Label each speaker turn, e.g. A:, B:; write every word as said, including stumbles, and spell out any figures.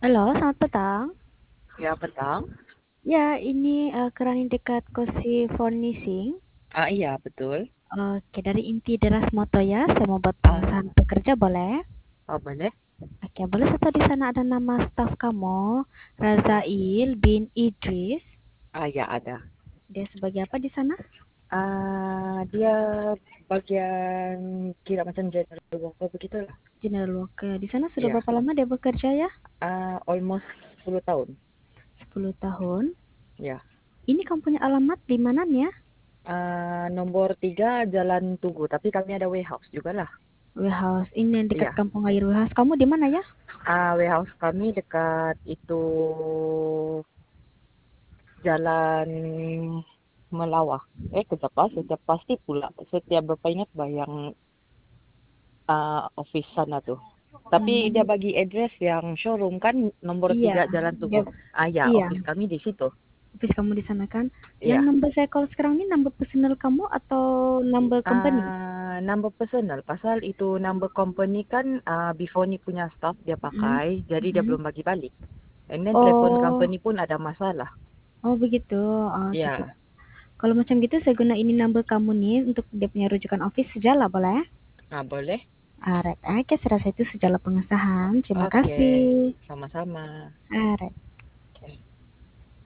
A: Halo, selamat petang.
B: Ya, petang.
A: Ya, ini uh, kerana dekat Kosi Furnishing.
B: Ah, iya, betul.
A: Oke, dari Inti Deras Moto ya. Saya mau buat
B: Ah,
A: pengesahan pekerja, boleh?
B: oh, boleh?
A: Oke, boleh saya tahu di sana ada nama staf kamu, Razail bin Idris.
B: Ah, ya, ada.
A: Dia sebagai apa di sana?
B: Ah, dia bagian kira macam general worker begitulah.
A: General Worker. Di sana sudah
B: Iya.
A: berapa lama dia bekerja ya?
B: Ah, almost sepuluh tahun.
A: Sepuluh tahun.
B: Ya.
A: Ini kamu punya alamat di mana ya?
B: Ah, nomor tiga Jalan Tugu, tapi kami ada warehouse juga lah.
A: Warehouse. Ini yang dekat
B: Iya.
A: kampung air warehouse. Kamu di mana ya?
B: Ah, warehouse kami dekat itu Jalan Melawah. Eh, kejap pas, kejap pasti pula. Setiap Bapak ingat bayang ah, office sana tuh. Tapi dia
A: Hmm,
B: bagi address yang showroom kan nomor
A: iya.
B: tiga Jalan
A: Dia,
B: Tugu. Ah ya,
A: iya.
B: office kami di situ.
A: Office kamu di sana kan? Yang
B: Iya.
A: number saya call sekarang ini number personal kamu atau number company?
B: Ah, number personal. Pasal itu number company kan ah, before ni punya staff dia
A: Mm-mm.
B: pakai, jadi dia
A: Mm-mm.
B: belum bagi balik. And then telepon
A: Oh,
B: company pun ada masalah.
A: oh begitu. Oh, oke, oke.
B: Ya.
A: Kalau macam gitu saya guna ini number kamu nih untuk dia punya rujukan office sejala boleh?
B: Ah, boleh?
A: Alright, oke, saya rasa itu sejala pengesahan. Terima
B: Oke.
A: kasih.
B: Sama-sama.
A: Alright.